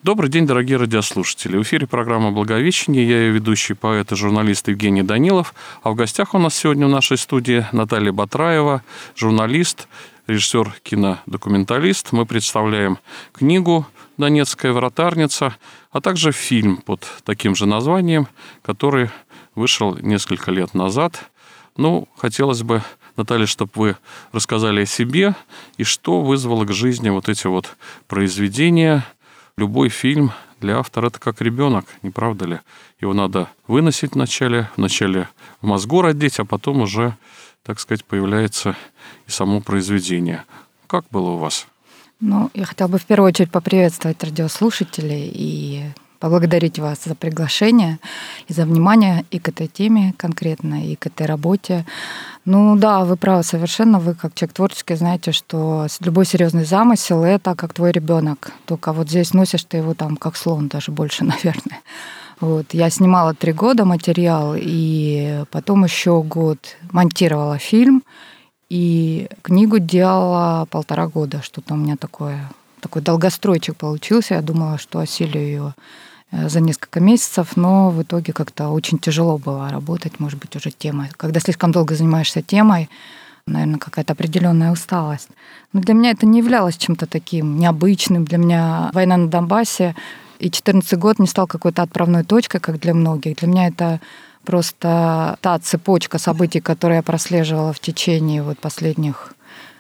Добрый день, дорогие радиослушатели. В эфире программа «Благовещение». Я ее ведущий поэт и журналист Евгений Данилов. А в гостях у нас сегодня в нашей студии Наталья Батраева, журналист, режиссер, кинодокументалист. Мы представляем книгу «Донецкая вратарница», а также фильм под таким же названием, который вышел несколько лет назад. Хотелось бы, Наталья, чтобы вы рассказали о себе и что вызвало к жизни вот эти вот произведения. Любой фильм для автора – это как ребенок, не правда ли? Его надо выносить вначале в мозгу родить, а потом уже, так сказать, появляется и само произведение. Как было у вас? Я хотела бы в первую очередь поприветствовать радиослушателей и поблагодарить вас за приглашение и за внимание и к этой теме конкретно, и к этой работе. Да, вы правы совершенно. Вы, как человек творческий, знаете, что любой серьезный замысел — это как твой ребенок. Только вот здесь носишь ты его там как слон, даже больше, наверное. Я снимала 3 года материал, и потом еще год монтировала фильм, и книгу делала 1,5 года. Что-то у меня такой долгостройчик получился. Я думала, что осилю ее за несколько месяцев, но в итоге как-то очень тяжело было работать, может быть, уже темой. Когда слишком долго занимаешься темой, наверное, какая-то определенная усталость. Но для меня это не являлось чем-то таким необычным. Для меня война на Донбассе и 2014 год не стал какой-то отправной точкой, как для многих. Для меня это просто та цепочка событий, которую я прослеживала в течение последних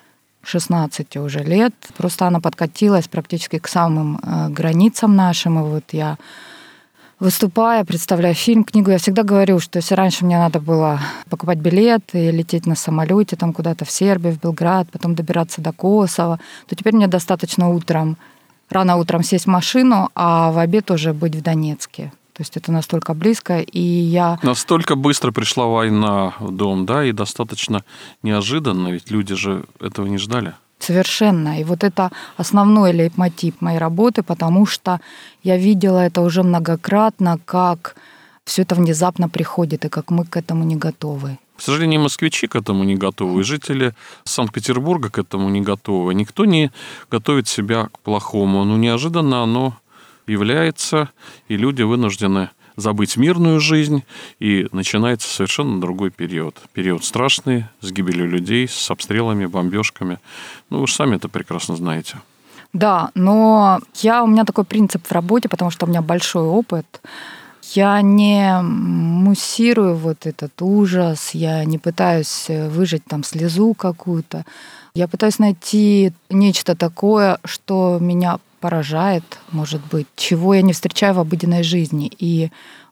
16 уже лет. Просто она подкатилась практически к самым границам нашим. И я, выступая, представляя фильм, книгу, я всегда говорю, что если раньше мне надо было покупать билет и лететь на самолете там куда-то в Сербию, в Белград, потом добираться до Косово, то теперь мне достаточно рано утром сесть в машину, а в обед уже быть в Донецке. То есть это настолько близко, и я... Настолько быстро пришла война в дом, да, и достаточно неожиданно, ведь люди же этого не ждали. Совершенно. И это основной лейтмотив моей работы, потому что я видела это уже многократно, как все это внезапно приходит, и как мы к этому не готовы. К сожалению, москвичи к этому не готовы, и жители Санкт-Петербурга к этому не готовы. Никто не готовит себя к плохому. Неожиданно оно является, и люди вынуждены забыть мирную жизнь, и начинается совершенно другой период. Период страшный, с гибелью людей, с обстрелами, бомбежками. Вы же сами это прекрасно знаете. Да, но у меня такой принцип в работе, потому что у меня большой опыт. Я не муссирую этот ужас, я не пытаюсь выжать там слезу какую-то. Я пытаюсь найти нечто такое, что меня поражает, может быть, чего я не встречаю в обыденной жизни. И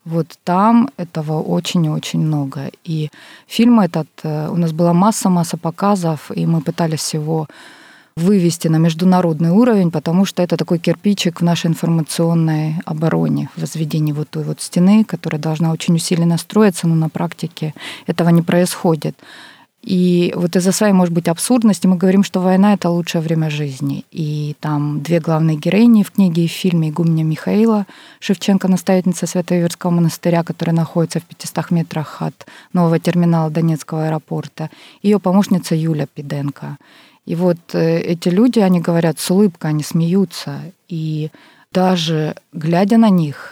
там этого очень-очень много. И фильм этот, у нас была масса показов, и мы пытались его вывести на международный уровень, потому что это такой кирпичик в нашей информационной обороне, возведении той стены, которая должна очень усиленно строиться, но на практике этого не происходит. И из-за своей, может быть, абсурдности мы говорим, что война — это лучшее время жизни. И там 2 главные героини в книге и в фильме: игуменя Михаила Шевченко, настоятельница Свято-Иверского монастыря, которая находится в 500 метрах от нового терминала Донецкого аэропорта, и ее помощница Юля Пиденко. И эти люди, они говорят с улыбкой, они смеются. И даже глядя на них,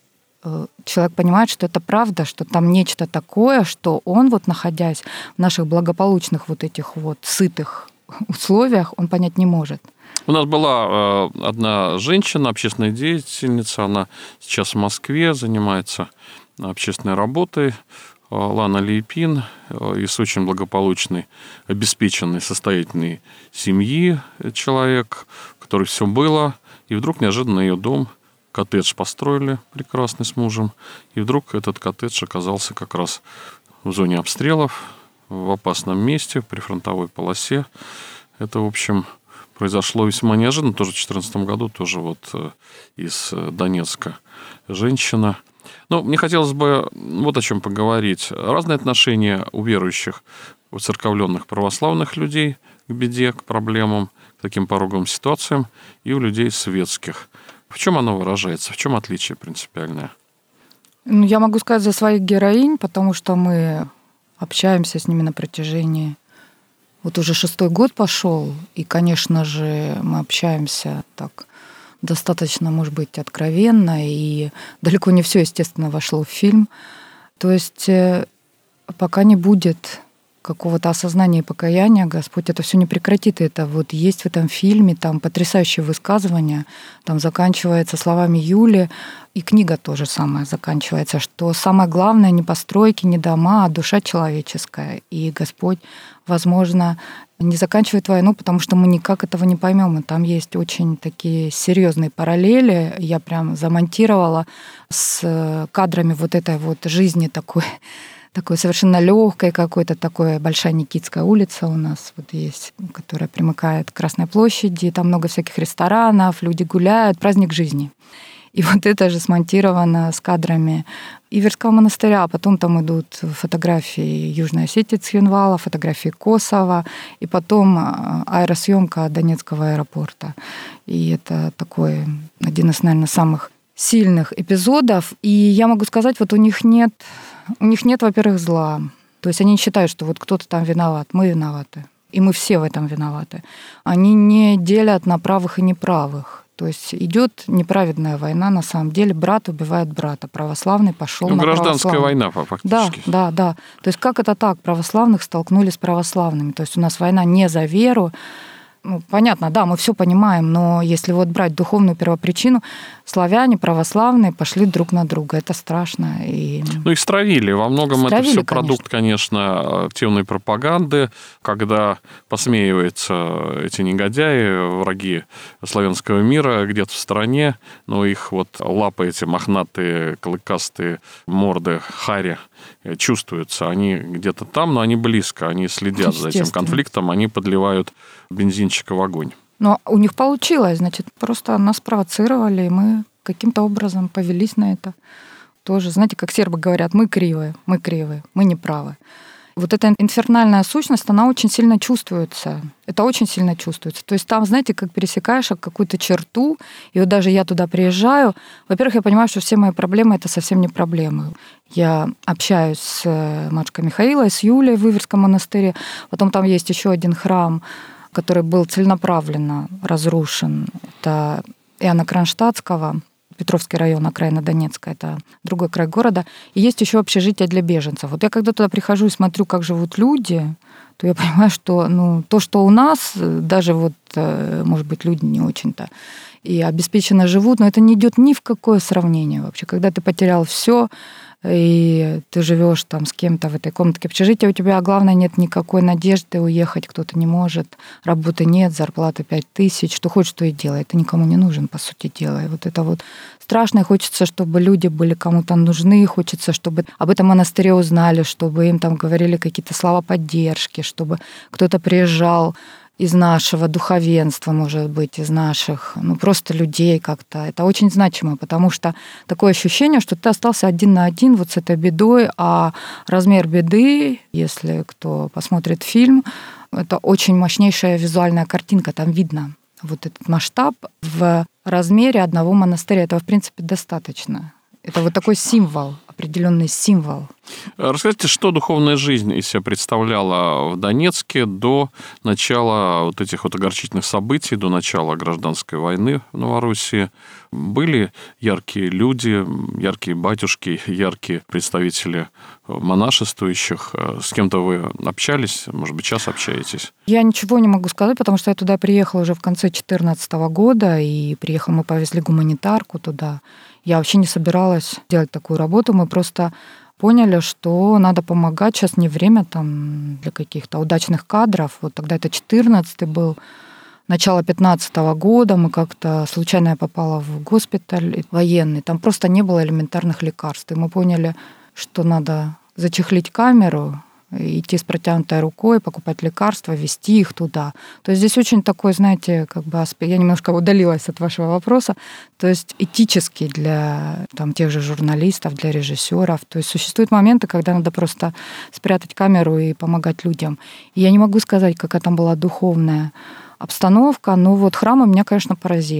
человек понимает, что это правда, что там нечто такое, что он, находясь в наших благополучных этих сытых условиях, он понять не может. У нас была одна женщина, общественная деятельница, она сейчас в Москве занимается общественной работой, Лана Лейпин, из очень благополучной, обеспеченной, состоятельной семьи человек, у которой все было, и вдруг неожиданно ее дом, коттедж построили прекрасный с мужем, и вдруг этот коттедж оказался как раз в зоне обстрелов, в опасном месте, в прифронтовой полосе. Это, в общем, произошло весьма неожиданно, тоже в 2014 году, тоже из Донецка женщина. Мне хотелось бы о чем поговорить. Разные отношения у верующих, у церковленных православных людей к беде, к проблемам, к таким пороговым ситуациям, и у людей светских. В чем оно выражается? В чем отличие принципиальное? Я могу сказать за своих героинь, потому что мы общаемся с ними на протяжении... уже 6-й год пошел, и, конечно же, мы общаемся так достаточно, может быть, откровенно, и далеко не все, естественно, вошло в фильм. То есть пока не будет какого-то осознания и покаяния, Господь это все не прекратит. Это вот есть в этом фильме, там потрясающее высказывание, там заканчивается словами Юли, и книга тоже самое заканчивается, что самое главное не постройки, не дома, а душа человеческая. И Господь, возможно, не заканчивает войну, потому что мы никак этого не поймем. И там есть очень такие серьезные параллели. Я прям замонтировала с кадрами вот этой вот жизни такой совершенно легкой какой-то такой. Большая Никитская улица у нас вот есть, которая примыкает к Красной площади. Там много всяких ресторанов, люди гуляют, праздник жизни. И вот это же смонтировано с кадрами Иверского монастыря, а потом там идут фотографии Южной Осетии, Цхинвала, фотографии Косово, и потом аэросъемка Донецкого аэропорта. И это такой один из, наверное, самых сильных эпизодов. И я могу сказать, вот у них нет, во-первых, зла. То есть они не считают, что вот кто-то там виноват, мы виноваты. И мы все в этом виноваты. Они не делят на правых и неправых. То есть идет неправедная война, на самом деле. Брат убивает брата. Православный пошел на гражданская война, фактически. Да. То есть как это так? Православных столкнулись с православными. То есть у нас война не за веру. Ну, понятно, да, мы все понимаем, но если вот брать духовную первопричину, славяне, православные пошли друг на друга. Это страшно. Ну, их стравили. Во многом это все продукт, конечно, активной пропаганды, когда посмеиваются эти негодяи, враги славянского мира где-то в стороне, но их вот лапы, эти мохнатые, клыкастые морды хари чувствуются. Они где-то там, но они близко, они следят за этим конфликтом, они подливают бензинчика в огонь. Но у них получилось, значит, просто нас провоцировали, и мы каким-то образом повелись на это. Тоже, знаете, как сербы говорят, мы кривые, мы неправы. Вот эта инфернальная сущность, она очень сильно чувствуется. Это очень сильно чувствуется. То есть там, знаете, как пересекаешь какую-то черту, и вот даже я туда приезжаю, во-первых, я понимаю, что все мои проблемы — это совсем не проблемы. Я общаюсь с матушкой Михаилой, с Юлей в Иверском монастыре. Потом там есть еще один храм, который был целенаправленно разрушен. Это Иоанна Кронштадтского, Петровский район, окраина Донецка, это другой край города. И есть еще общежитие для беженцев. Вот я когда туда прихожу и смотрю, как живут люди, то я понимаю, что то, что у нас, даже вот, может быть, люди не очень-то и обеспеченно живут, но это не идет ни в какое сравнение вообще. Когда ты потерял все, и ты живешь там с кем-то в этой комнатке общежития, у тебя, главное, нет никакой надежды уехать, кто-то не может, работы нет, зарплата 5000, что хочешь, то и делай. Ты никому не нужен, по сути дела. И вот это вот страшно, и хочется, чтобы люди были кому-то нужны, хочется, чтобы об этом монастыре узнали, чтобы им там говорили какие-то слова поддержки, чтобы кто-то приезжал из нашего духовенства, может быть, из наших, просто людей как-то. Это очень значимо, потому что такое ощущение, что ты остался один на один вот с этой бедой, а размер беды, если кто посмотрит фильм, это очень мощнейшая визуальная картинка, там видно вот этот масштаб в размере одного монастыря. Этого, в принципе, достаточно. Это вот такой символ, определенный символ. Расскажите, что духовная жизнь из себя представляла в Донецке до начала вот этих вот огорчительных событий, до начала гражданской войны в Новороссии? Были яркие люди, яркие батюшки, яркие представители монашествующих? С кем-то вы общались? Может быть, сейчас общаетесь? Я ничего не могу сказать, потому что я туда приехала уже в конце 2014 года, и мы повезли гуманитарку туда. Я вообще не собиралась делать такую работу, мы просто поняли, что надо помогать. Сейчас не время там для каких-то удачных кадров. Вот тогда это 14-й был, начало 15-го года. Мы как-то случайно я попала в госпиталь военный. Там просто не было элементарных лекарств. И мы поняли, что надо зачехлить камеру, идти с протянутой рукой, покупать лекарства, везти их туда. То есть здесь очень такой, знаете, я немножко удалилась от вашего вопроса, то есть этический для тех же журналистов, для режиссеров. То есть существуют моменты, когда надо просто спрятать камеру и помогать людям. И я не могу сказать, какая там была духовная обстановка, но вот храмы меня, конечно, поразили.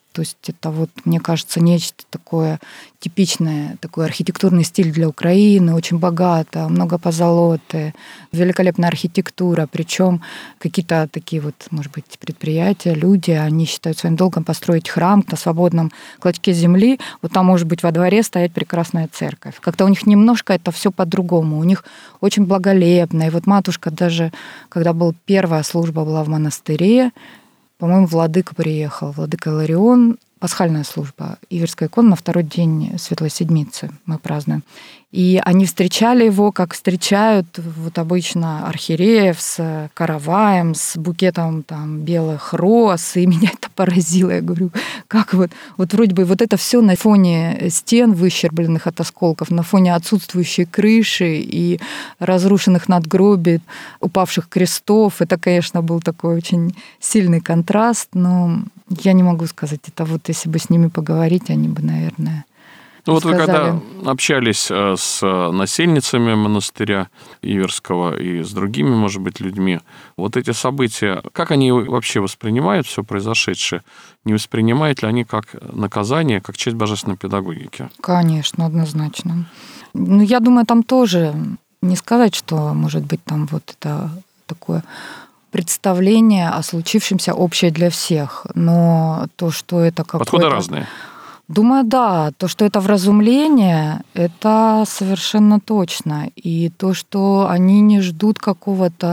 То есть это вот, мне кажется, нечто такое типичное, такой архитектурный стиль для Украины, очень богато, много позолоты, великолепная архитектура, причем какие-то такие вот, может быть, предприятия, люди, они считают своим долгом построить храм на свободном клочке земли, вот там может быть во дворе стоять прекрасная церковь. Как-то у них немножко это все по-другому, у них очень благолепно. И вот матушка даже, когда была первая служба была в монастыре, по-моему, владыка приехал, владыка Иларион, пасхальная служба, Иверская икона на второй день Светлой Седмицы мы празднуем. И они встречали его, как встречают вот обычно архиереев с караваем, с букетом там белых роз, и меня это поразило. Я говорю, как вот вроде бы вот это все на фоне стен, выщербленных от осколков, на фоне отсутствующей крыши и разрушенных надгробий, упавших крестов. Это, конечно, был такой очень сильный контраст, но я не могу сказать, это вот если бы с ними поговорить, они бы, наверное, ну вот вы сказали. когда общались с насельницами монастыря Иверского и с другими, может быть, людьми, вот эти события, как они вообще воспринимают все произошедшее? Не воспринимают ли они как наказание, как часть божественной педагогики? Конечно, однозначно. Ну, я думаю, там тоже не сказать, что, может быть, там вот это такое представление о случившемся общее для всех, но то, что это какое-то... Подходы разные. Думаю, да. То, что это вразумление, это совершенно точно. И то, что они не ждут какого-то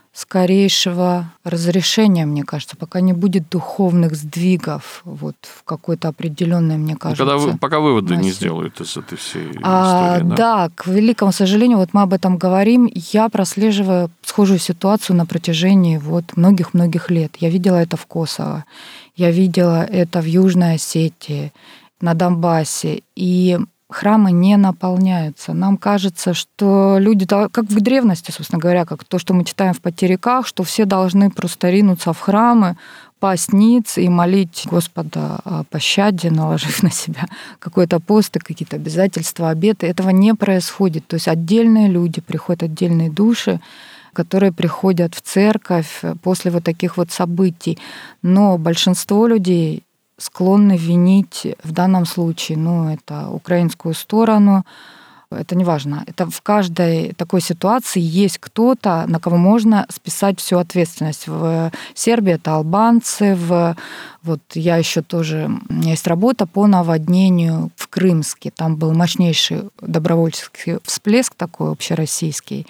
скорейшего разрешения, мне кажется, пока не будет духовных сдвигов вот в какой-то определенной, мне кажется. Пока выводы не сделают из этой всей истории. Да, к великому сожалению, вот мы об этом говорим. Я прослеживаю схожую ситуацию на протяжении вот многих-многих лет. Я видела это в Косово, я видела это в Южной Осетии, на Донбассе, и храмы не наполняются. Нам кажется, что люди, как в древности, собственно говоря, как то, что мы читаем в потериках, что все должны просто ринуться в храмы, пасть ниц и молить Господа о пощаде, наложив на себя какой-то пост и какие-то обязательства, обеты. Этого не происходит. То есть отдельные люди, приходят отдельные души, которые приходят в церковь после вот таких вот событий. Но большинство людей склонны винить в данном случае, это украинскую сторону, это не важно. Это в каждой такой ситуации есть кто-то, на кого можно списать всю ответственность. В Сербии это албанцы, вот я еще тоже, у меня есть работа по наводнению в Крымске. Там был мощнейший добровольческий всплеск такой общероссийский.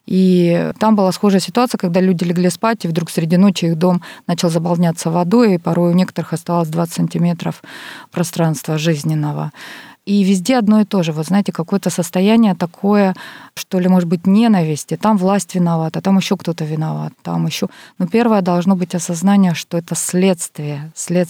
И там была схожая ситуация, когда люди легли спать, и вдруг среди ночи их дом начал заполняться водой, и порой у некоторых оставалось 20 сантиметров пространства жизненного. И везде одно и то же. Вот знаете, какое-то состояние такое, что ли, может быть, ненависти. Там власть виновата, там еще кто-то виноват, там еще. Но первое должно быть осознание, что это следствие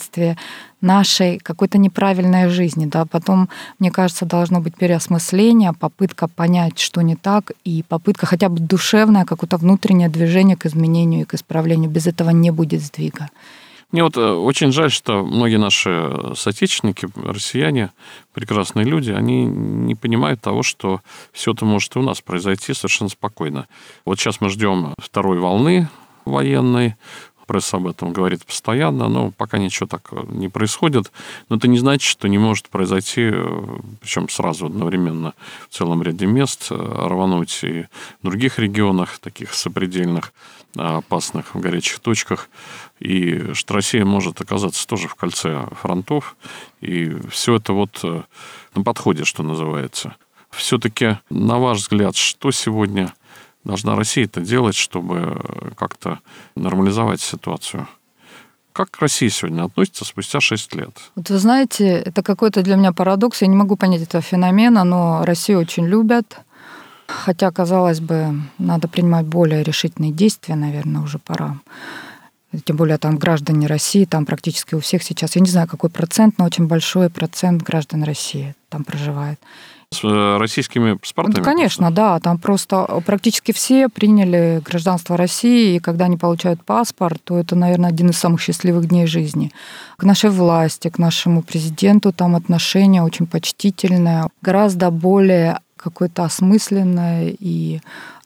нашей какой-то неправильной жизни. Да? Потом, мне кажется, должно быть переосмысление, попытка понять, что не так, и попытка хотя бы душевное, какое-то внутреннее движение к изменению и к исправлению. Без этого не будет сдвига. Мне вот очень жаль, что многие наши соотечественники, россияне, прекрасные люди, они не понимают того, что все это может и у нас произойти совершенно спокойно. Вот сейчас мы ждем второй волны военной, пресса об этом говорит постоянно, но пока ничего так не происходит. Но это не значит, что не может произойти, причем сразу одновременно в целом ряде мест, рвануть и в других регионах, таких сопредельных, опасных, в горячих точках. И что Россия может оказаться тоже в кольце фронтов. И все это вот на подходе, что называется. Все-таки, на ваш взгляд, что сегодня должна Россия-то делать, чтобы как-то нормализовать ситуацию? Как Россия сегодня относится спустя 6 лет? Вот вы знаете, это какой-то для меня парадокс. Я не могу понять этого феномена, но Россию очень любят. Хотя, казалось бы, надо принимать более решительные действия, наверное, уже пора. Тем более там граждане России, там практически у всех сейчас, я не знаю, какой процент, но очень большой процент граждан России там проживает. С российскими паспортами? Ну, конечно, да. Там просто практически все приняли гражданство России, и когда они получают паспорт, то это, наверное, один из самых счастливых дней жизни. К нашей власти, к нашему президенту там отношение очень почтительное, гораздо более какое-то осмысленное и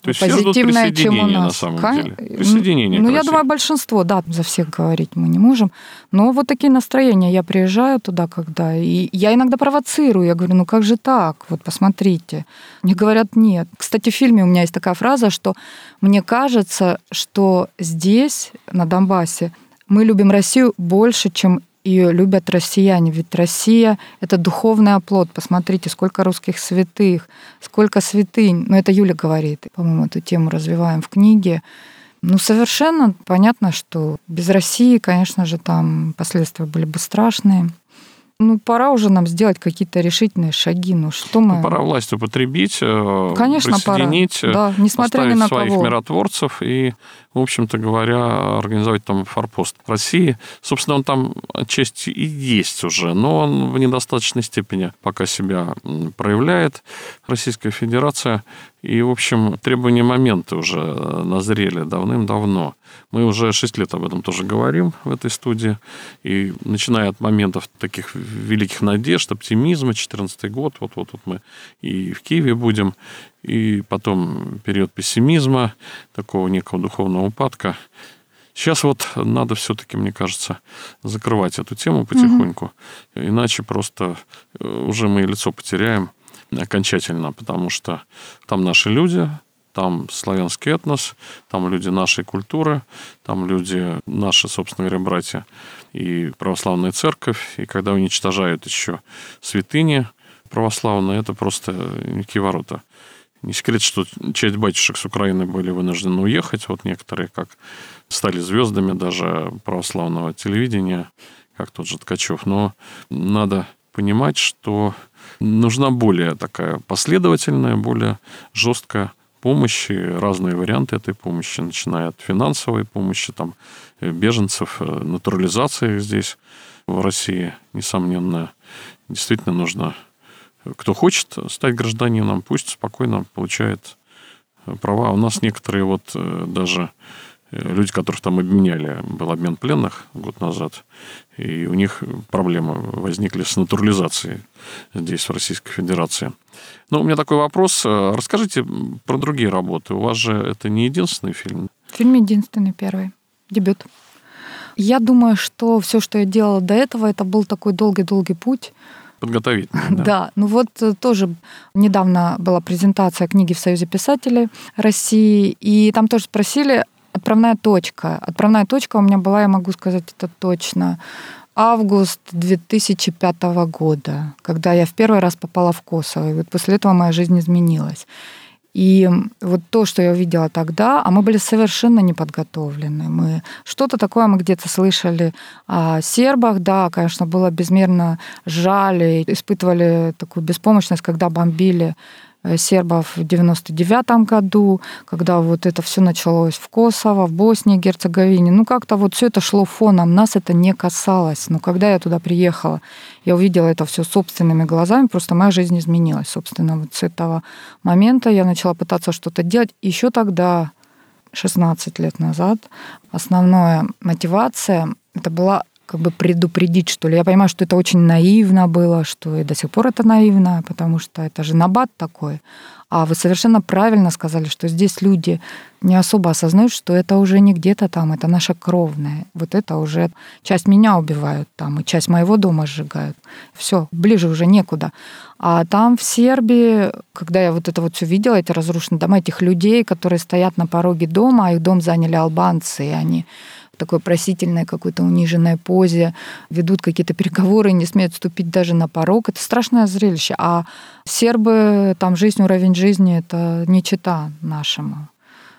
То есть все ждут позитивное, чем у присоединения на нас. самом деле. Присоединение к я России. думаю, большинство, да, за всех говорить мы не можем. Но вот такие настроения. Я приезжаю туда, когда... И я иногда провоцирую. Я говорю, ну как же так? Вот посмотрите. Мне говорят, нет. Кстати, в фильме у меня есть такая фраза, что мне кажется, что здесь, на Донбассе, мы любим Россию больше, чем ее любят россияне. Ведь Россия — это духовный оплот. Посмотрите, сколько русских святых, сколько святынь. Ну, это Юля говорит. По-моему, эту тему развиваем в книге. Ну, совершенно понятно, что без России, конечно же, там последствия были бы страшные. Ну, пора уже нам сделать какие-то решительные шаги. Ну, что мы... Пора власть употребить, Конечно, присоединить, пора. Да, несмотря ни на своих кого. миротворцев и, в общем-то говоря, организовать там форпост России. Собственно, он там отчасти и есть уже, но он в недостаточной степени пока себя проявляет. Российская Федерация. И, в общем, требования момента уже назрели давным-давно. Мы уже 6 лет об этом тоже говорим в этой студии. И начиная от моментов таких великих надежд, оптимизма, 2014 год, вот мы и в Киеве будем, и потом период пессимизма, такого некого духовного упадка. Сейчас вот надо все-таки, мне кажется, закрывать эту тему потихоньку, иначе просто уже мы лицо потеряем окончательно, потому что там наши люди, там славянский этнос, там люди нашей культуры, там люди наши, собственно говоря, братья и православная церковь. И когда уничтожают еще святыни православные, это просто некие ворота. Не секрет, что часть батюшек с Украины были вынуждены уехать. Вот некоторые как стали звездами даже православного телевидения, как тот же Ткачев. Но надо понимать, что нужна более такая последовательная, более жесткая помощи, разные варианты этой помощи, начиная от финансовой помощи, там, беженцев, натурализации здесь, в России, несомненно. Действительно нужно... Кто хочет стать гражданином, пусть спокойно получает права. У нас некоторые вот даже люди, которых там обменяли, был обмен пленных год назад, и у них проблемы возникли с натурализацией здесь, в Российской Федерации. Но у меня такой вопрос. Расскажите про другие работы. У вас же это не единственный фильм? Фильм единственный, первый. Дебют. Я думаю, что все, что я делала до этого, это был такой долгий-долгий путь. Подготовительный, да? Да. Ну вот тоже недавно была презентация книги в Союзе писателей России, и там тоже спросили отправная точка. Отправная точка у меня была, я могу сказать это точно, август 2005 года, когда я в первый раз попала в Косово. И вот после этого моя жизнь изменилась. И вот то, что я увидела тогда, а мы были совершенно неподготовлены. Мы что-то такое мы где-то слышали о сербах, да, конечно, было безмерно жаль, и испытывали такую беспомощность, когда бомбили сербов в 99-м году, когда вот это все началось в Косово, в Боснии и Герцеговине. Ну, как-то вот все это шло фоном, нас это не касалось. Но когда я туда приехала, я увидела это все собственными глазами, просто моя жизнь изменилась. Собственно, вот с этого момента я начала пытаться что-то делать. Еще тогда, 16 лет назад, основная мотивация это была как бы предупредить, что ли. Я понимаю, что это очень наивно было, что и до сих пор это наивно, потому что это же набат такой. А вы совершенно правильно сказали, что здесь люди не особо осознают, что это уже не где-то там, это наша кровная. Вот это уже часть меня убивают там, и часть моего дома сжигают. Все, ближе уже некуда. А там в Сербии, когда я вот это вот все видела, эти разрушенные дома, этих людей, которые стоят на пороге дома, а их дом заняли албанцы, и они в такой просительной какой-то униженной позе ведут какие-то переговоры, не смеют ступить даже на порог. Это страшное зрелище. А сербы, там жизнь, уровень жизни, это не чета нашему.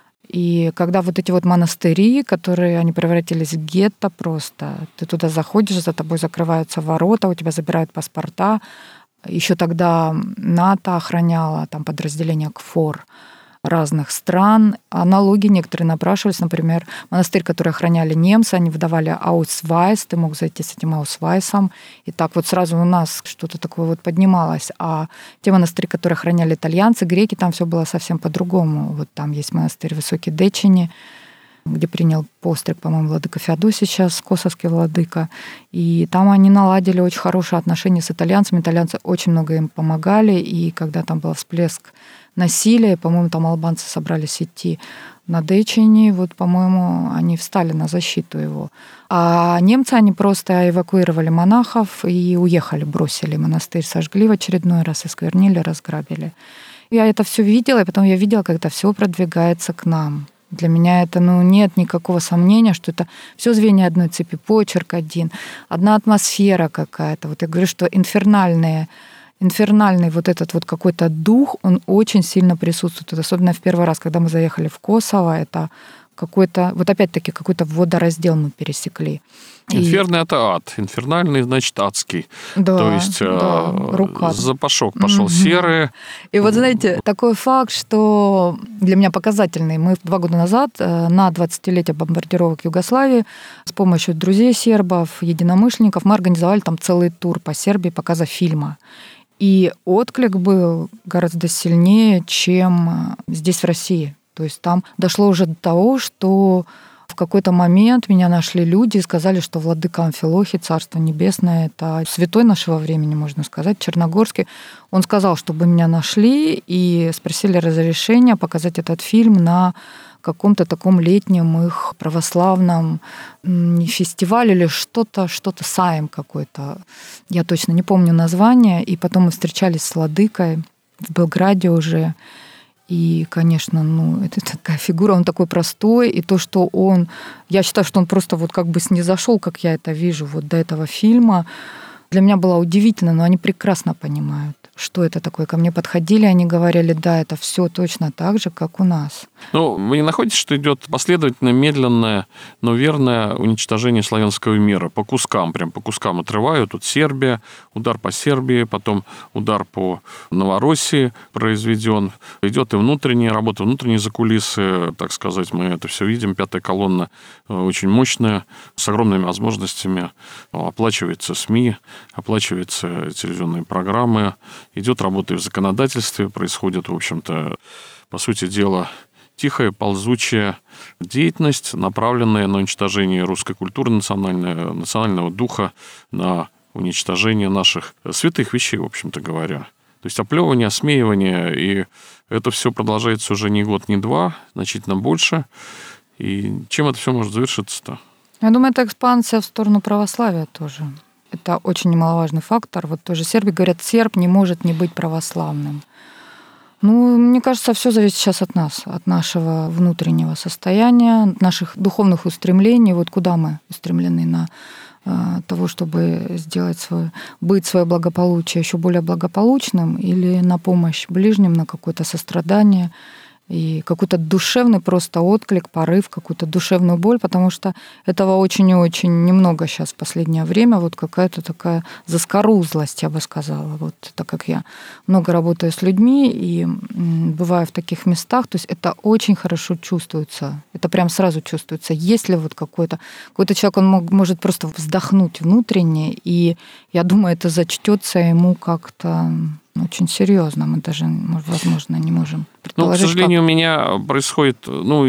И когда вот эти вот монастыри, которые они превратились в гетто просто, ты туда заходишь, за тобой закрываются ворота, у тебя забирают паспорта. Еще тогда НАТО охраняло там подразделение КФОР разных стран. А налоги некоторые напрашивались. Например, монастырь, который охраняли немцы, они выдавали аусвайс, ты мог зайти с этим аусвайсом. И так вот сразу у нас что-то такое вот поднималось. А те монастыри, которые охраняли итальянцы, греки, там все было совсем по-другому. Вот там есть монастырь Высокий Дечени, где принял постриг, по-моему, владыка Феодосий сейчас, косовский владыка. И там они наладили очень хорошие отношения с итальянцами. Итальянцы очень много им помогали. И когда там был всплеск насилия. По-моему, там албанцы собрались идти на Дечени. Вот, по-моему, они встали на защиту его. А немцы, они просто эвакуировали монахов и уехали, бросили монастырь, сожгли в очередной раз, осквернили, разграбили. Я это все видела, и потом я видела, как это все продвигается к нам. Для меня это, нет никакого сомнения, что это все звенья одной цепи, почерк один, одна атмосфера какая-то. Вот я говорю, что инфернальный вот этот вот какой-то дух, он очень сильно присутствует. Особенно в первый раз, когда мы заехали в Косово, это какой-то, вот опять-таки, какой-то водораздел мы пересекли. Инферно — это ад. Инфернальный, значит, адский. Да, то есть рука. запашок пошел серый. И вот, знаете, такой факт, что для меня показательный. Мы 2 года назад на 20-летие бомбардировок Югославии с помощью друзей сербов, единомышленников, мы организовали там целый тур по Сербии показа фильма. И отклик был гораздо сильнее, чем здесь, в России. То есть там дошло уже до того, что в какой-то момент меня нашли люди и сказали, что владыка Амфилохий, Царство Небесное, это святой нашего времени, можно сказать, Черногорский. Он сказал, чтобы меня нашли и спросили разрешения показать этот фильм на каком-то таком летнем их православном фестивале или что-то сайм какой-то. Я точно не помню название. И потом мы встречались с владыкой в Белграде уже. И, конечно, это такая фигура, он такой простой, и то, что я считаю, что он просто вот как бы снизошел, как я это вижу, вот до этого фильма, для меня было удивительно, но они прекрасно понимают, что это такое. Ко мне подходили, они говорили, да, это все точно так же, как у нас. Вы не находите, что идет последовательное, медленное, но верное уничтожение славянского мира по кускам, прям по кускам отрывают? Тут Сербия, удар по Сербии, потом удар по Новороссии произведен. Идет и внутренняя работа, внутренние закулисы, так сказать, мы это все видим. 5-я колонна очень мощная, с огромными возможностями. Оплачивается СМИ, оплачиваются телевизионные программы, идет работа и в законодательстве, происходит, в общем-то, по сути дела, тихая, ползучая деятельность, направленная на уничтожение русской культуры, национального духа, на уничтожение наших святых вещей, в общем-то говоря. То есть оплевывание, осмеивание, и это все продолжается уже не год, не два, значительно больше. И чем это все может завершиться-то? Я думаю, это экспансия в сторону православия тоже. Это очень немаловажный фактор. Вот тоже сербы говорят, серб не может не быть православным. Мне кажется, все зависит сейчас от нас, от нашего внутреннего состояния, наших духовных устремлений, вот куда мы устремлены на того, чтобы быть свое благополучие еще более благополучным, или на помощь ближним, на какое-то сострадание и какой-то душевный просто отклик, порыв, какую-то душевную боль, потому что этого очень и очень немного сейчас в последнее время, вот какая-то такая заскорузлость, я бы сказала, вот так как я много работаю с людьми и бываю в таких местах, то есть это очень хорошо чувствуется, это прям сразу чувствуется, если вот какой-то человек, он может просто вздохнуть внутренне, и я думаю, это зачтется ему как-то очень серьезно. Мы даже, возможно, не можем предположить. К сожалению, у меня происходит...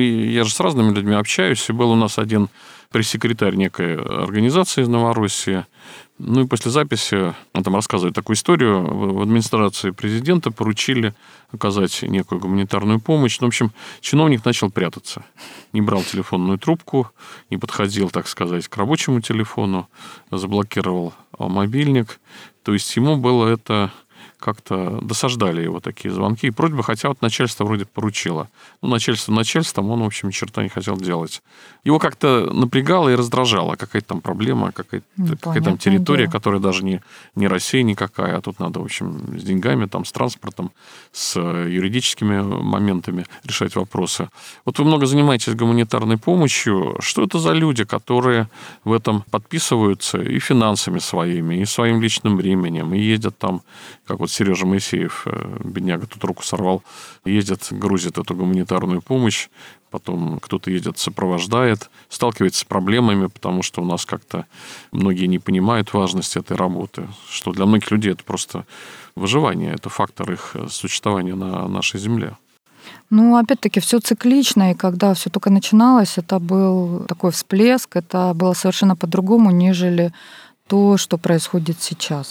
я же с разными людьми общаюсь, и был у нас один пресс-секретарь некой организации из Новороссии. И после записи он там рассказывает такую историю. В администрации президента поручили оказать некую гуманитарную помощь. В общем, чиновник начал прятаться. Не брал телефонную трубку, не подходил, так сказать, к рабочему телефону, заблокировал мобильник. То есть ему было это... как-то досаждали его такие звонки и просьбы, хотя вот начальство вроде поручило. Начальством он, в общем, ни черта не хотел делать. Его как-то напрягало и раздражало. Какая-то там проблема, какая-то там территория, дело. Которая даже не Россия никакая, а тут надо, в общем, с деньгами, там, с транспортом, с юридическими моментами решать вопросы. Вот вы много занимаетесь гуманитарной помощью. Что это за люди, которые в этом подписываются и финансами своими, и своим личным временем, и ездят там, как вот Сережа Моисеев, бедняга, тут руку сорвал, ездит, грузит эту гуманитарную помощь, потом кто-то едет, сопровождает, сталкивается с проблемами, потому что у нас как-то многие не понимают важности этой работы, что для многих людей это просто выживание, это фактор их существования на нашей земле. Опять-таки, все циклично, и когда все только начиналось, это был такой всплеск, это было совершенно по-другому, нежели то, что происходит сейчас.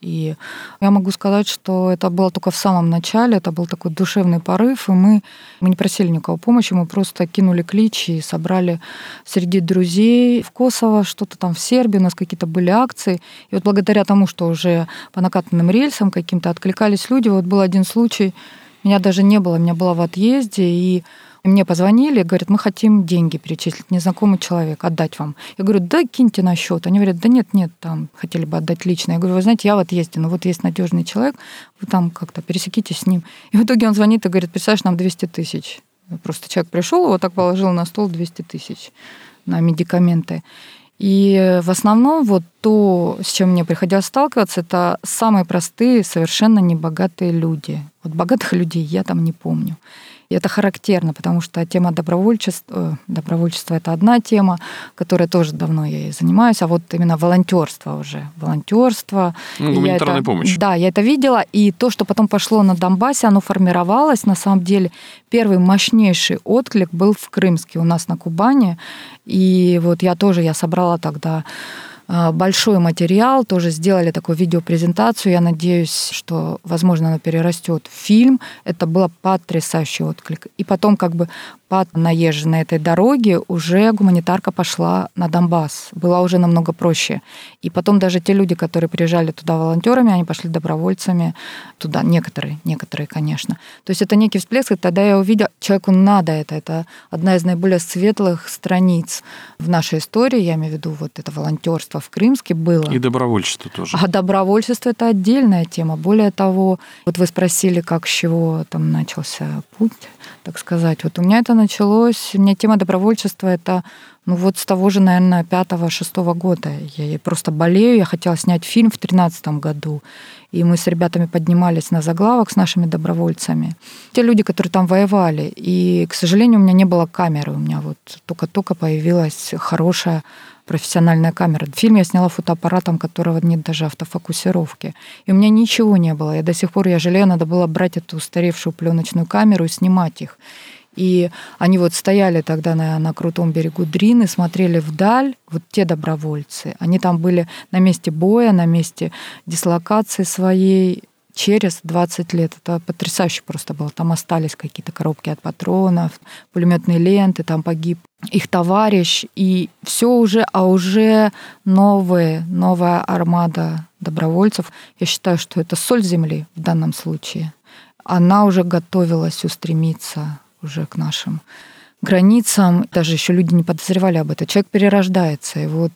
И я могу сказать, что это было только в самом начале, это был такой душевный порыв, и мы не просили никого помощи, мы просто кинули клич и собрали среди друзей в Косово, что-то там в Сербии, у нас какие-то были акции. И вот благодаря тому, что уже по накатанным рельсам каким-то откликались люди, вот был один случай, меня даже не было, меня была в отъезде, и мне позвонили, говорят, мы хотим деньги перечислить, незнакомый человек, отдать вам. Я говорю, да киньте на счет. Они говорят, да нет, там хотели бы отдать лично. Я говорю, вы знаете, я в отъезде, но вот есть надежный человек, вы там как-то пересекитесь с ним. И в итоге он звонит и говорит, представляешь, нам 200 тысяч. Просто человек пришел, вот так положил на стол 200 тысяч на медикаменты. И в основном вот то, с чем мне приходилось сталкиваться, это самые простые, совершенно небогатые люди. Вот богатых людей я там не помню. И это характерно, потому что тема добровольчества — это одна тема, которой тоже давно я и занимаюсь, а вот именно волонтерство уже. Волонтерство. Гуманитарная помощь. Да, я это видела, и то, что потом пошло на Донбассе, оно формировалось. На самом деле первый мощнейший отклик был в Крымске, у нас на Кубани. И вот я собрала тогда большой материал, тоже сделали такую видеопрезентацию. Я надеюсь, что, возможно, она перерастет в фильм. Это был потрясающий отклик. И потом по наезженной этой дороге уже гуманитарка пошла на Донбасс. Было уже намного проще. И потом даже те люди, которые приезжали туда волонтерами, они пошли добровольцами туда. Некоторые, конечно. То есть это некий всплеск. И тогда я увидела, человеку надо это. Это одна из наиболее светлых страниц в нашей истории. Я имею в виду вот это волонтерство в Крымске было. И добровольчество тоже. А добровольчество — это отдельная тема. Более того, вот вы спросили, как с чего там начался путь, так сказать. Вот у меня это началось, у меня тема добровольчества — это вот с того же, наверное, 5-6 года. Я просто болею, я хотела снять фильм в 2013 году. И мы с ребятами поднимались на заглавок с нашими добровольцами. Те люди, которые там воевали. И, к сожалению, у меня не было камеры. У меня вот только-только появилась хорошая профессиональная камера. Фильм я сняла фотоаппаратом, которого нет даже автофокусировки. И у меня ничего не было. Я до сих пор жалею, надо было брать эту устаревшую пленочную камеру и снимать их. И они вот стояли тогда на крутом берегу Дрины, смотрели вдаль, вот те добровольцы. Они там были на месте боя, на месте дислокации своей через 20 лет. Это потрясающе просто было. Там остались какие-то коробки от патронов, пулеметные ленты, там погиб их товарищ. И все уже новая армада добровольцев. Я считаю, что это соль земли в данном случае. Она уже готовилась устремиться уже к нашим границам. Даже еще люди не подозревали об этом. Человек перерождается. И вот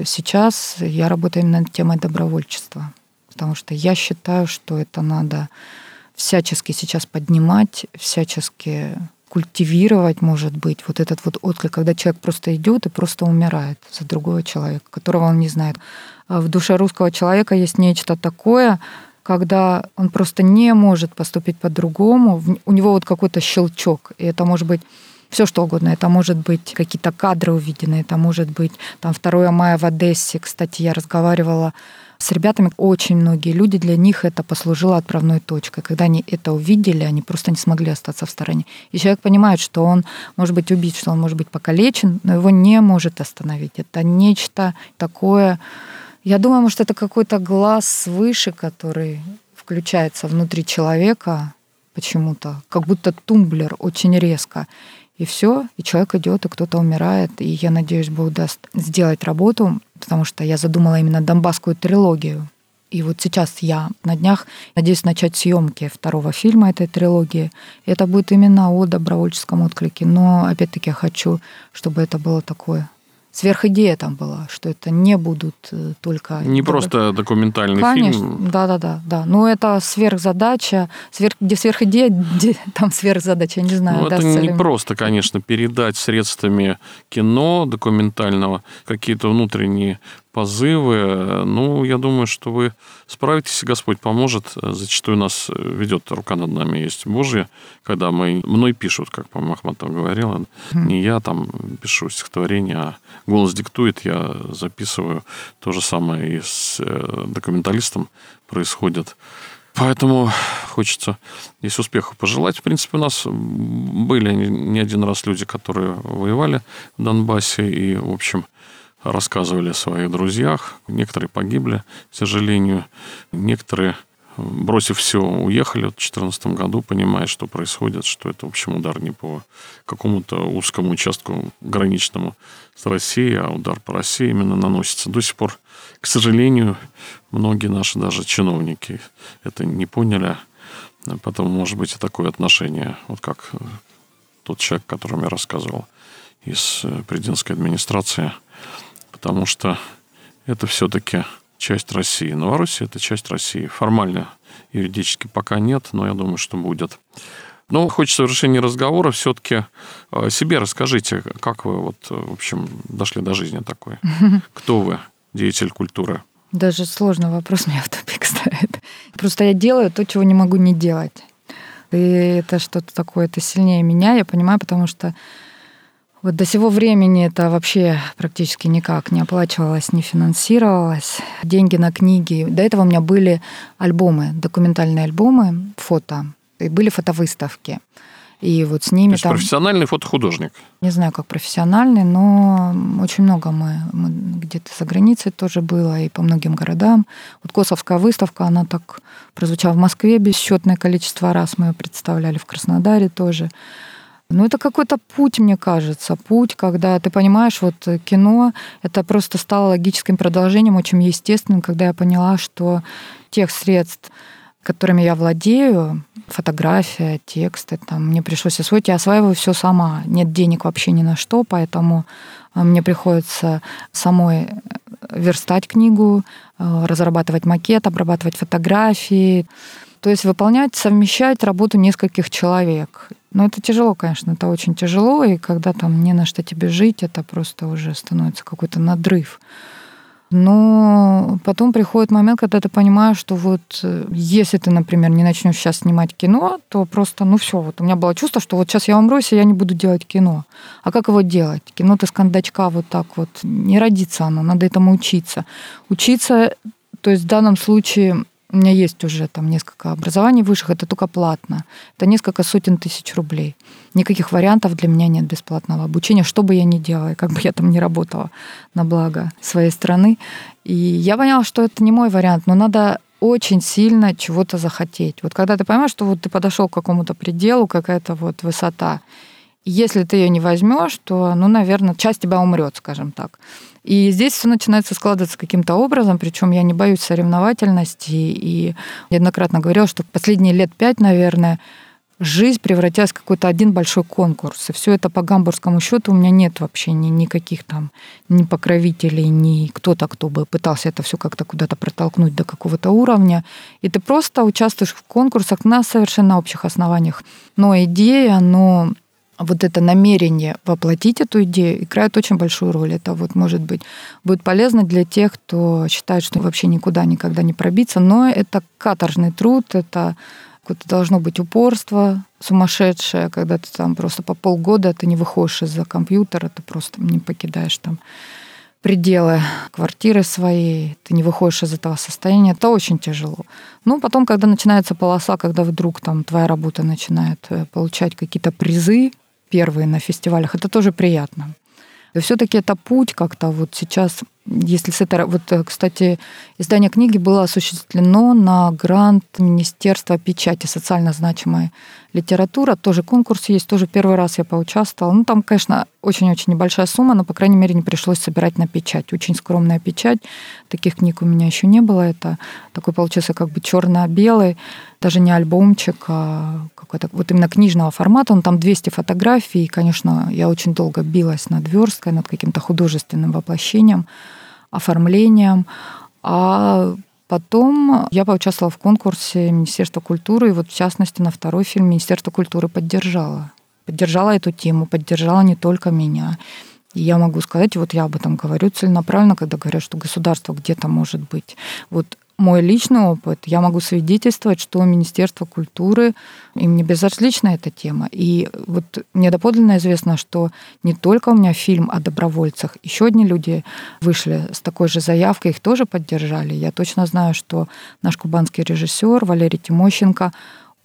сейчас я работаю именно над темой добровольчества. Потому что я считаю, что это надо всячески сейчас поднимать, всячески культивировать, может быть, вот этот вот отклик, когда человек просто идет и просто умирает за другого человека, которого он не знает. А в душе русского человека есть нечто такое, когда он просто не может поступить по-другому, у него вот какой-то щелчок, и это может быть все что угодно. Это может быть какие-то кадры увиденные, это может быть там 2 мая в Одессе. Кстати, я разговаривала с ребятами, очень многие люди, для них это послужило отправной точкой. Когда они это увидели, они просто не смогли остаться в стороне. И человек понимает, что он может быть убит, что он может быть покалечен, но его не может остановить. Это нечто такое. Я думаю, может, это какой-то глаз свыше, который включается внутри человека почему-то, как будто тумблер очень резко. И все, и человек идет, и кто-то умирает. И я надеюсь, Бог даст сделать работу, потому что я задумала именно донбасскую трилогию. И вот сейчас я на днях надеюсь начать съемки 2 фильма этой трилогии. И это будет именно о добровольческом отклике. Но опять-таки я хочу, чтобы это было такое. Сверхидея там была, что это не будут только... Не просто документальный фильм. Да. Но это сверхзадача, где сверхидея, где там сверхзадача, я не знаю. Это не просто, конечно, передать средствами кино документального какие-то внутренние позывы. Ну, я думаю, что вы справитесь, и Господь поможет. Зачастую нас ведет рука над нами, есть Божья, когда мной пишут, как, по-моему, Ахматова говорила. Не я там пишу стихотворение, а голос диктует, я записываю. То же самое и с документалистом происходит. Поэтому хочется здесь успехов пожелать. В принципе, у нас были не один раз люди, которые воевали в Донбассе, и, в общем, рассказывали о своих друзьях. Некоторые погибли, к сожалению. Некоторые, бросив все, уехали в 2014 году, понимая, что происходит, что это, в общем, удар не по какому-то узкому участку граничному с Россией, а удар по России именно наносится. До сих пор, к сожалению, многие наши даже чиновники это не поняли. Потом, может быть, и такое отношение, вот как тот человек, о котором я рассказывал, из президентской администрации, потому что это все-таки часть России. Новороссия – это часть России. Формально, юридически пока нет, но я думаю, что будет. Но хочется в завершении разговора все-таки о себе расскажите, как вы, вот, в общем, дошли до жизни такой. Кто вы, деятель культуры? Даже сложный вопрос меня в тупик ставит. Просто я делаю то, чего не могу не делать. И это что-то такое, это сильнее меня, я понимаю, потому что вот до сего времени это вообще практически никак не оплачивалось, не финансировалось. Деньги на книги. До этого у меня были альбомы, документальные альбомы, фото, и были фотовыставки. И вот с ними. То есть там... профессиональный фотохудожник? Не знаю, как профессиональный, но очень много мы где-то за границей тоже было, и по многим городам. Вот Косовская выставка, она так прозвучала в Москве бесчетное количество раз, мы ее представляли в Краснодаре тоже. Ну, это какой-то путь, мне кажется, путь, когда ты понимаешь, вот кино, это просто стало логическим продолжением, очень естественным, когда я поняла, что тех средств, которыми я владею, фотография, тексты, там, мне пришлось освоить, я осваиваю все сама. Нет денег вообще ни на что, поэтому мне приходится самой верстать книгу, разрабатывать макет, обрабатывать фотографии. То есть выполнять, совмещать работу нескольких человек. Но это тяжело, конечно, это очень тяжело, и когда там не на что тебе жить, это просто уже становится какой-то надрыв. Но потом приходит момент, когда ты понимаешь, что вот если ты, например, не начнешь сейчас снимать кино, то просто, ну все, вот у меня было чувство, что вот сейчас я умру, если я не буду делать кино. А как его делать? Кино-то с кондачка вот так вот не родится оно, надо этому учиться. Учиться, то есть в данном случае у меня есть уже там несколько образований высших, это только платно. Это несколько сотен тысяч рублей. Никаких вариантов для меня нет бесплатного обучения, что бы я ни делала, как бы я там ни работала на благо своей страны. И я поняла, что это не мой вариант, но надо очень сильно чего-то захотеть. Вот когда ты понимаешь, что вот ты подошел к какому-то пределу, какая-то вот высота, и если ты ее не возьмешь, то, ну, наверное, часть тебя умрет, скажем так. И здесь все начинается складываться каким-то образом, причем я не боюсь соревновательности, и неоднократно говорила, что последние лет 5, наверное, жизнь превратилась в какой-то один большой конкурс. И все это по гамбургскому счету у меня нет вообще никаких там ни покровителей, ни кто-то, кто бы пытался это все как-то куда-то протолкнуть до какого-то уровня. И ты просто участвуешь в конкурсах на совершенно общих основаниях. Но идея, вот это намерение воплотить эту идею играет очень большую роль. Это вот, может быть, будет полезно для тех, кто считает, что вообще никуда никогда не пробиться, но это каторжный труд, это какое-то должно быть упорство сумасшедшее, когда ты там просто по полгода ты не выходишь из-за компьютера, ты просто не покидаешь там пределы квартиры своей, ты не выходишь из этого состояния, это очень тяжело. Ну, потом, когда начинается полоса, когда вдруг там твоя работа начинает получать какие-то призы, первые на фестивалях, это тоже приятно. И все-таки это путь как-то вот сейчас, если с этой... Вот, кстати, издание книги было осуществлено на грант Министерства печати, социально значимая литература. Тоже конкурс есть, тоже первый раз я поучаствовала. Ну, там, конечно, очень-очень небольшая сумма, но, по крайней мере, не пришлось собирать на печать. Очень скромная печать. Таких книг у меня еще не было. Это такой получился как бы черно-белый, даже не альбомчик, а какой-то вот именно книжного формата. Он там 200 фотографий. И, конечно, я очень долго билась над версткой, над каким-то художественным воплощением, оформлением. А потом я поучаствовала в конкурсе Министерства культуры, и вот в частности на второй фильм Министерство культуры поддержало. Поддержала эту тему, поддержала не только меня. И я могу сказать, вот я об этом говорю целенаправленно, когда говорят, что государство где-то может быть. Вот мой личный опыт, я могу свидетельствовать, что Министерство культуры, им не безразлична эта тема. И вот мне доподлинно известно, что не только у меня фильм о добровольцах, еще одни люди вышли с такой же заявкой, их тоже поддержали. Я точно знаю, что наш кубанский режиссер Валерий Тимощенко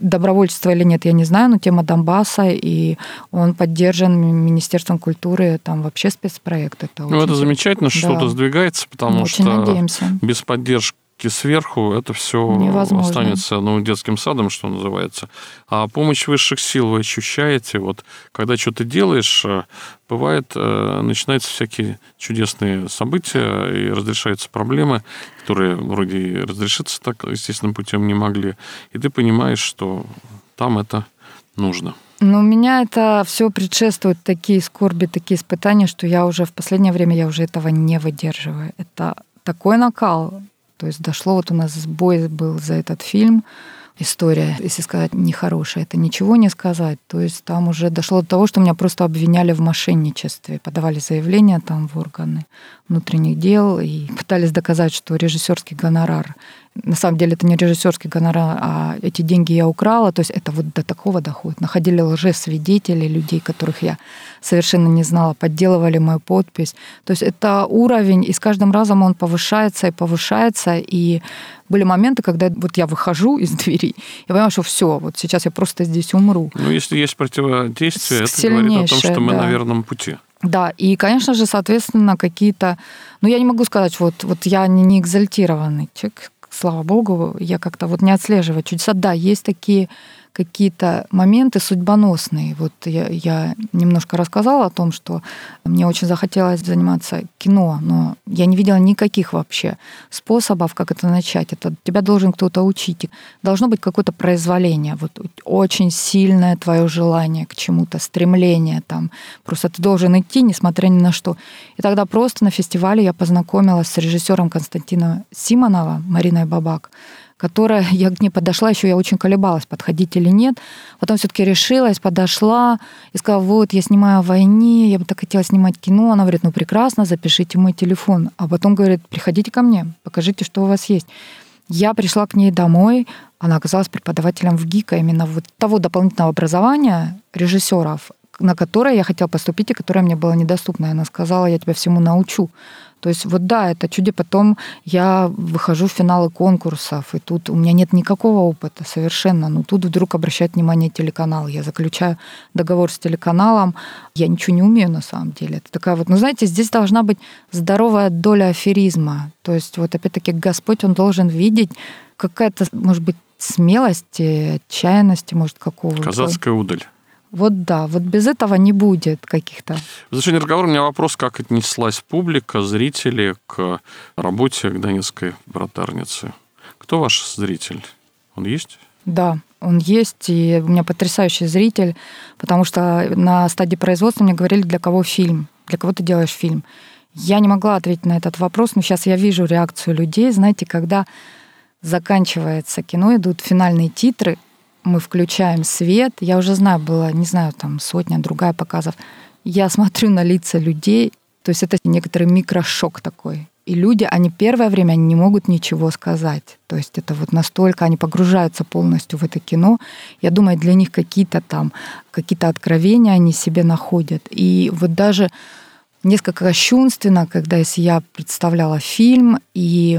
добровольчество или нет, я не знаю, но тема Донбасса, и он поддержан Министерством культуры, там вообще спецпроект. Это замечательно, что что-то сдвигается, потому очень что надеемся. Без поддержки сверху это все невозможно. Останется детским садом, что называется. А помощь высших сил вы ощущаете? Когда что-то делаешь, бывает, начинаются всякие чудесные события и разрешаются проблемы, которые вроде и разрешиться так естественным путем не могли. И ты понимаешь, что там это нужно. Но у меня это все предшествует такие скорби, такие испытания, что я уже в последнее время я уже этого не выдерживаю. Это такой накал. То есть дошло, у нас сбой был за этот фильм. История, если сказать, нехорошая, это ничего не сказать. То есть там уже дошло до того, что меня просто обвиняли в мошенничестве. Подавали заявления там в органы внутренних дел и пытались доказать, что режиссерский гонорар. На самом деле это не режиссерский гонорар, а эти деньги я украла. То есть это до такого доходит. Находили лжесвидетелей, людей, которых я совершенно не знала, подделывали мою подпись. То есть это уровень, и с каждым разом он повышается и повышается. И были моменты, когда я выхожу из двери, я понимаю, что все, сейчас я просто здесь умру. Если есть противодействие, это говорит о том, что мы на верном пути. Да, и, конечно же, соответственно, какие-то... я не могу сказать, я не экзальтированный человек, слава богу, я как-то не отслеживаю чудеса. Да, есть такие какие-то моменты судьбоносные. Я немножко рассказала о том, что мне очень захотелось заниматься кино, но я не видела никаких вообще способов, как это начать. Это тебя должен кто-то учить. Должно быть какое-то произволение, очень сильное твое желание к чему-то, стремление там. Просто ты должен идти, несмотря ни на что. И тогда просто на фестивале я познакомилась с режиссером Константина Симонова, Мариной Бабак, которая, я к ней подошла, еще я очень колебалась, подходить или нет. Потом все-таки решилась, подошла и сказала, я снимаю о войне, я бы так хотела снимать кино. Она говорит, прекрасно, запишите мой телефон. А потом говорит, приходите ко мне, покажите, что у вас есть. Я пришла к ней домой, она оказалась преподавателем в ГИКа, именно того дополнительного образования режиссеров, на которое я хотела поступить и которое мне было недоступно. И она сказала, я тебя всему научу. То есть это чудо. Потом я выхожу в финалы конкурсов, и тут у меня нет никакого опыта совершенно. Но тут вдруг обращает внимание телеканал. Я заключаю договор с телеканалом. Я ничего не умею на самом деле. Это такая знаете, здесь должна быть здоровая доля аферизма. То есть опять-таки Господь, Он должен видеть какая-то, может быть, смелость, отчаянность, может, какого-то. Казацкая удаль. Без этого не будет каких-то... В завершении разговора у меня вопрос, как отнеслась публика, зрители к работе Донецкой братарницы. Кто ваш зритель? Он есть? Да, он есть, и у меня потрясающий зритель, потому что на стадии производства мне говорили, для кого фильм, для кого ты делаешь фильм. Я не могла ответить на этот вопрос, но сейчас я вижу реакцию людей. Знаете, когда заканчивается кино, идут финальные титры, мы включаем свет, я уже знаю, было, не знаю, там сотня, другая показов. Я смотрю на лица людей, то есть это некоторый микрошок такой. И люди, они первое время не могут ничего сказать. То есть это настолько, они погружаются полностью в это кино. Я думаю, для них какие-то откровения они себе находят. И даже несколько кощунственно, когда если я представляла фильм, и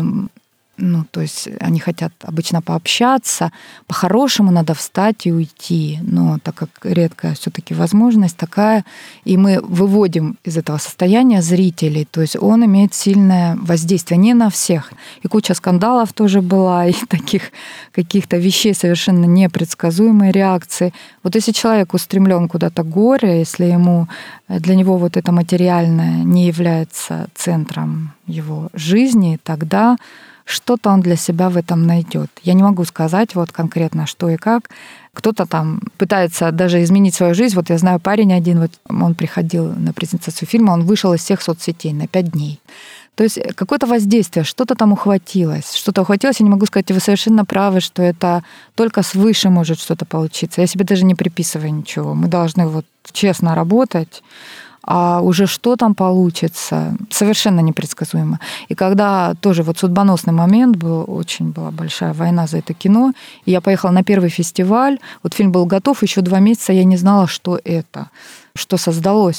то есть они хотят обычно пообщаться, по-хорошему надо встать и уйти, но так как редкая все-таки возможность такая, и мы выводим из этого состояния зрителей, то есть он имеет сильное воздействие не на всех. И куча скандалов тоже была, и таких каких-то вещей совершенно непредсказуемой реакции. Если человек устремлен куда-то горе, если для него это материальное не является центром его жизни, тогда что-то он для себя в этом найдет. Я не могу сказать конкретно, что и как. Кто-то там пытается даже изменить свою жизнь. Я знаю, парень один, он приходил на презентацию фильма, он вышел из всех соцсетей на 5 дней. То есть какое-то воздействие, что-то там ухватилось. Я не могу сказать, и вы совершенно правы, что это только свыше может что-то получиться. Я себе даже не приписываю ничего. Мы должны честно работать, а уже что там получится, совершенно непредсказуемо. И когда тоже судьбоносный момент был, очень была большая война за это кино, и я поехала на первый фестиваль, фильм был готов, еще 2 месяца я не знала, что это, что создалось.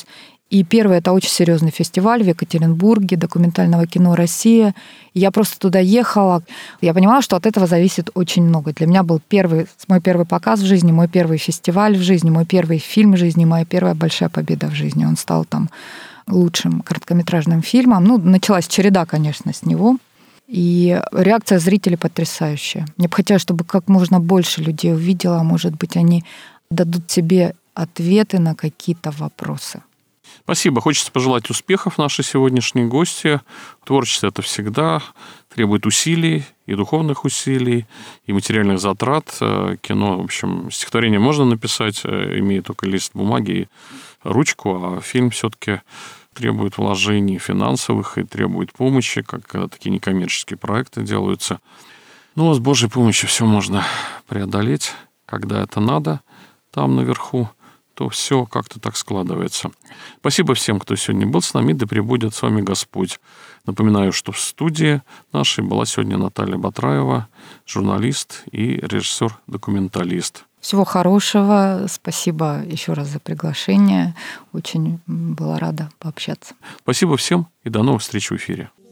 И первый — это очень серьезный фестиваль в Екатеринбурге документального кино «Россия». И я просто туда ехала. Я понимала, что от этого зависит очень много. Для меня был мой первый показ в жизни, мой первый фестиваль в жизни, мой первый фильм в жизни, моя первая большая победа в жизни. Он стал там лучшим короткометражным фильмом. Ну, началась череда, конечно, с него. И реакция зрителей потрясающая. Мне бы хотелось, чтобы как можно больше людей увидело. Может быть, они дадут себе ответы на какие-то вопросы. Спасибо. Хочется пожелать успехов нашей сегодняшней гости. Творчество — это всегда требует усилий, и духовных усилий, и материальных затрат. Кино, в общем, стихотворение можно написать, имея только лист бумаги и ручку, а фильм все-таки требует вложений финансовых и требует помощи, как такие некоммерческие проекты делаются. Но с Божьей помощью все можно преодолеть, когда это надо, там наверху, то все как-то так складывается. Спасибо всем, кто сегодня был с нами. Да пребудет с вами Господь. Напоминаю, что в студии нашей была сегодня Наталья Батраева, журналист и режиссер-документалист. Всего хорошего. Спасибо еще раз за приглашение. Очень была рада пообщаться. Спасибо всем и до новых встреч в эфире.